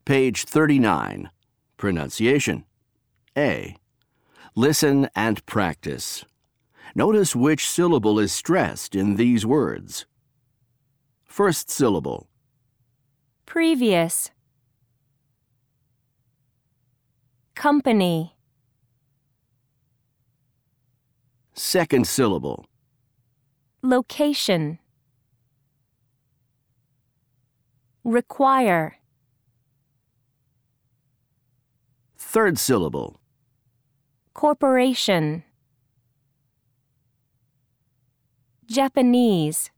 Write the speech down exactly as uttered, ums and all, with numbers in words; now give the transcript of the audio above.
Page thirty-nine. Pronunciation. A. Listen and practice. Notice which syllable is stressed in these words. First syllable. Previous. Company. Second syllable. Location. Require. Third syllable. Corporation. Japanese.